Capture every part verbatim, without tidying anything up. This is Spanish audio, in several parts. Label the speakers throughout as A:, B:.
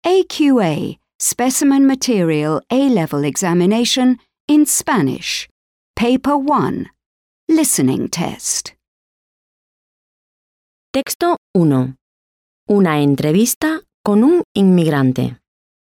A: A Q A, Specimen Material A-Level Examination in Spanish. Paper one. Listening Test.
B: Texto uno. Una entrevista con un inmigrante.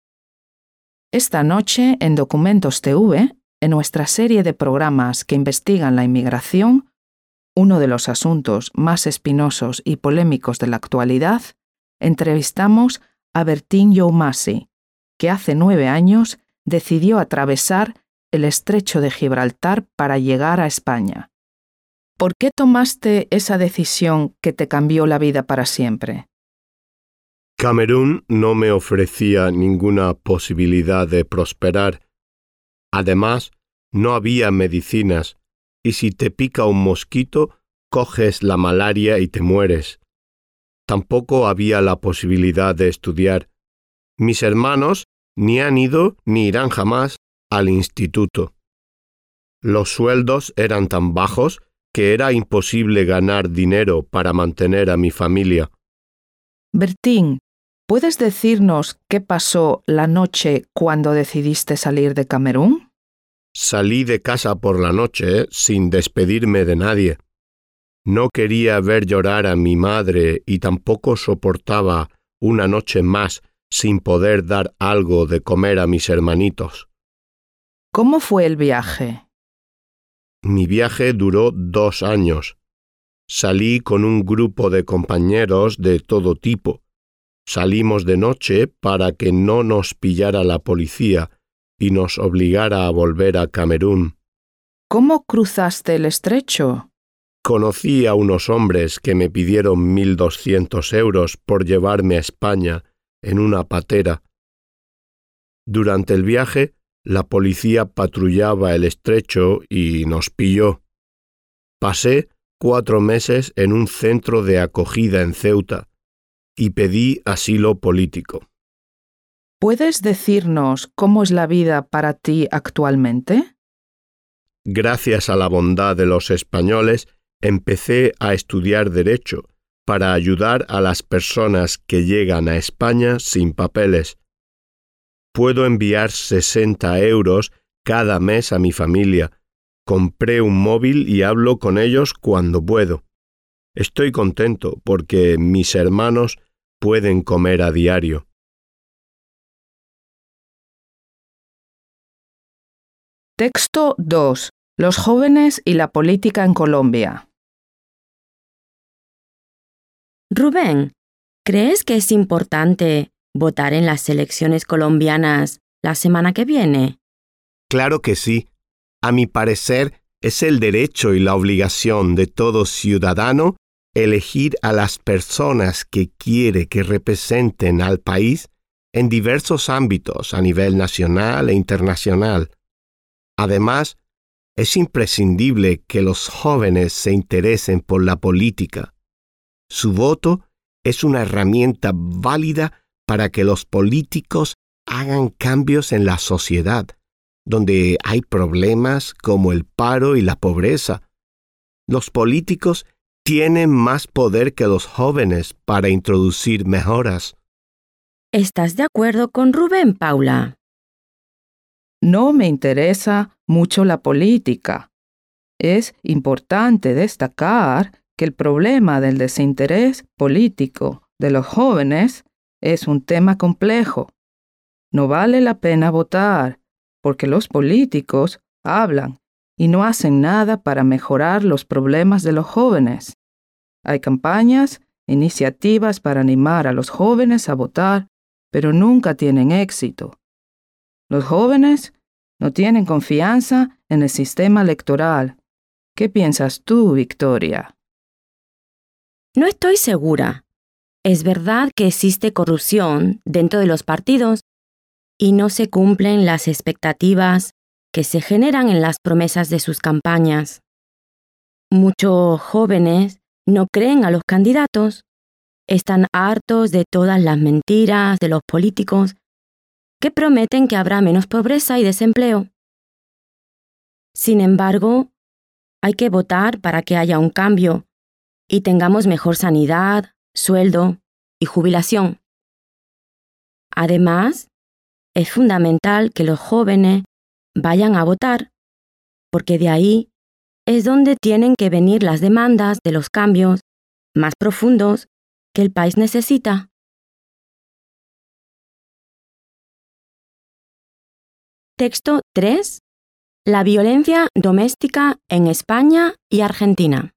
C: Esta noche en Documentos T V, en nuestra serie de programas que investigan la inmigración, uno de los asuntos más espinosos y polémicos de la actualidad, entrevistamos a Bertín Youmasi, que hace nueve años decidió atravesar el estrecho de Gibraltar para llegar a España. ¿Por qué tomaste esa decisión que te cambió la vida para siempre?
D: Camerún no me ofrecía ninguna posibilidad de prosperar. Además, no había medicinas, y si te pica un mosquito, coges la malaria y te mueres. Tampoco había la posibilidad de estudiar. Mis hermanos ni han ido ni irán jamás al instituto. Los sueldos eran tan bajos que era imposible ganar dinero para mantener a mi familia.
C: Bertín, ¿puedes decirnos qué pasó la noche cuando decidiste salir de Camerún?
D: Salí de casa por la noche sin despedirme de nadie. No quería ver llorar a mi madre y tampoco soportaba una noche más sin poder dar algo de comer a mis hermanitos.
C: ¿Cómo fue el viaje?
D: Mi viaje duró dos años. Salí con un grupo de compañeros de todo tipo. Salimos de noche para que no nos pillara la policía y nos obligara a volver a Camerún.
C: ¿Cómo cruzaste el estrecho?
D: Conocí a unos hombres que me pidieron mil doscientos euros por llevarme a España en una patera. Durante el viaje, la policía patrullaba el estrecho y nos pilló. Pasé cuatro meses en un centro de acogida en Ceuta y pedí asilo político.
C: ¿Puedes decirnos cómo es la vida para ti actualmente?
D: Gracias a la bondad de los españoles, empecé a estudiar Derecho para ayudar a las personas que llegan a España sin papeles. Puedo enviar sesenta euros cada mes a mi familia. Compré un móvil y hablo con ellos cuando puedo. Estoy contento porque mis hermanos pueden comer a diario.
C: Texto dos. Los jóvenes y la política en Colombia.
B: Rubén, ¿crees que es importante votar en las elecciones colombianas la semana que viene?
D: Claro que sí. A mi parecer, es el derecho y la obligación de todo ciudadano elegir a las personas que quiere que representen al país en diversos ámbitos a nivel nacional e internacional. Además, es imprescindible que los jóvenes se interesen por la política. Su voto es una herramienta válida para que los políticos hagan cambios en la sociedad, donde hay problemas como el paro y la pobreza. Los políticos tienen más poder que los jóvenes para introducir mejoras.
B: ¿Estás de acuerdo con Rubén, Paula?
C: No me interesa mucho la política. Es importante destacar que el problema del desinterés político de los jóvenes es un tema complejo. No vale la pena votar porque los políticos hablan y no hacen nada para mejorar los problemas de los jóvenes. Hay campañas, iniciativas para animar a los jóvenes a votar, pero nunca tienen éxito. Los jóvenes no tienen confianza en el sistema electoral. ¿Qué piensas tú, Victoria?
B: No estoy segura. Es verdad que existe corrupción dentro de los partidos y no se cumplen las expectativas que se generan en las promesas de sus campañas. Muchos jóvenes no creen a los candidatos, están hartos de todas las mentiras de los políticos que prometen que habrá menos pobreza y desempleo. Sin embargo, hay que votar para que haya un cambio y tengamos mejor sanidad, sueldo y jubilación. Además, es fundamental que los jóvenes vayan a votar, porque de ahí es donde tienen que venir las demandas de los cambios más profundos que el país necesita. Texto tres. La violencia doméstica en España y Argentina.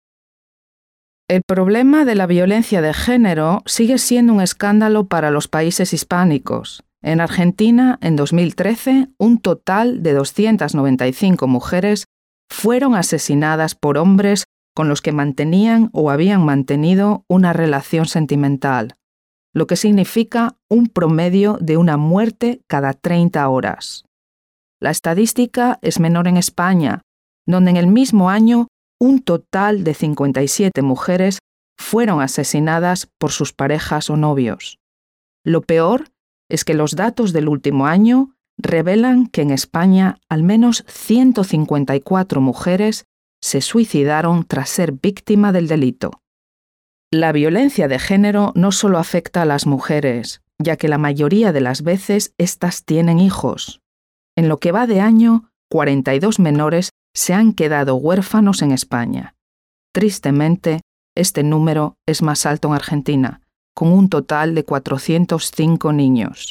C: El problema de la violencia de género sigue siendo un escándalo para los países hispánicos. En Argentina, en dos mil trece, un total de doscientas noventa y cinco mujeres fueron asesinadas por hombres con los que mantenían o habían mantenido una relación sentimental, lo que significa un promedio de una muerte cada treinta horas. La estadística es menor en España, donde en el mismo año un total de cincuenta y siete mujeres fueron asesinadas por sus parejas o novios. Lo peor es que los datos del último año revelan que en España al menos ciento cincuenta y cuatro mujeres se suicidaron tras ser víctima del delito. La violencia de género no solo afecta a las mujeres, ya que la mayoría de las veces éstas tienen hijos. En lo que va de año, cuarenta y dos menores se han quedado huérfanos en España. Tristemente, este número es más alto en Argentina, con un total de cuatrocientos cinco niños.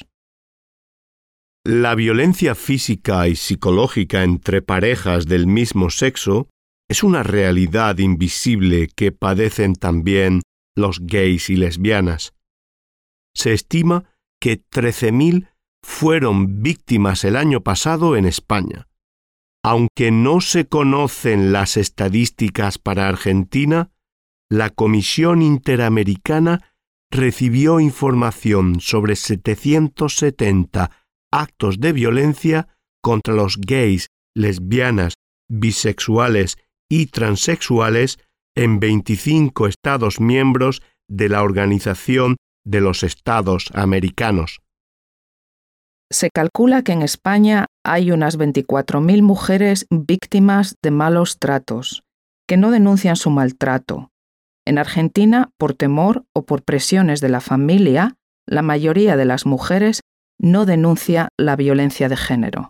D: La violencia física y psicológica entre parejas del mismo sexo es una realidad invisible que padecen también los gays y lesbianas. Se estima que trece mil fueron víctimas el año pasado en España. Aunque no se conocen las estadísticas para Argentina, la Comisión Interamericana recibió información sobre setecientos setenta actos de violencia contra los gays, lesbianas, bisexuales y transexuales en veinticinco Estados miembros de la Organización de los Estados Americanos.
C: Se calcula que en España hay unas veinticuatro mil mujeres víctimas de malos tratos, que no denuncian su maltrato. En Argentina, por temor o por presiones de la familia, la mayoría de las mujeres no denuncia la violencia de género.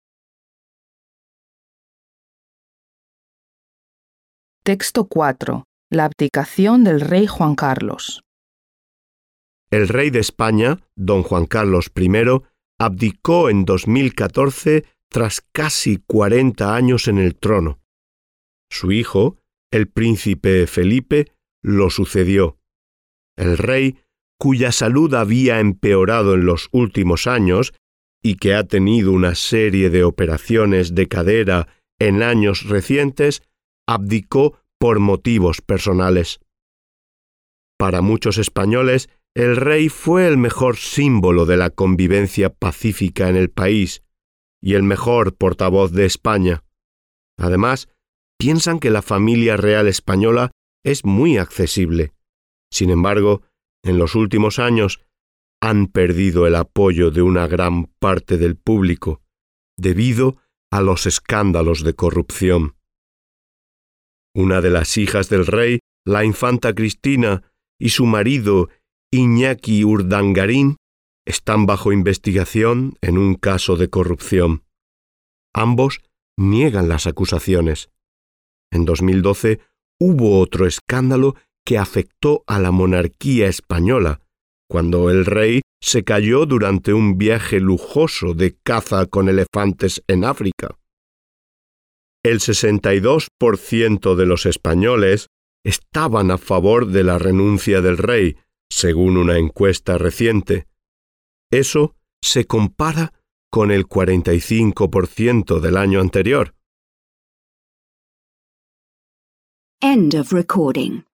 C: Texto cuatro. La abdicación del rey Juan Carlos.
D: El rey de España, don Juan Carlos primero, abdicó en dos mil catorce tras casi cuarenta años en el trono. Su hijo, el príncipe Felipe, lo sucedió. El rey, cuya salud había empeorado en los últimos años y que ha tenido una serie de operaciones de cadera en años recientes, abdicó por motivos personales. Para muchos españoles, el rey fue el mejor símbolo de la convivencia pacífica en el país y el mejor portavoz de España. Además, piensan que la familia real española es muy accesible. Sin embargo, en los últimos años han perdido el apoyo de una gran parte del público debido a los escándalos de corrupción. Una de las hijas del rey, la infanta Cristina, y su marido, Iñaki Urdangarín, están bajo investigación en un caso de corrupción. Ambos niegan las acusaciones. En dos mil doce hubo otro escándalo que afectó a la monarquía española, cuando el rey se cayó durante un viaje lujoso de caza con elefantes en África. El sesenta y dos por ciento de los españoles estaban a favor de la renuncia del rey, según una encuesta reciente. Eso se compara con el cuarenta y cinco por ciento del año anterior.
A: End of recording.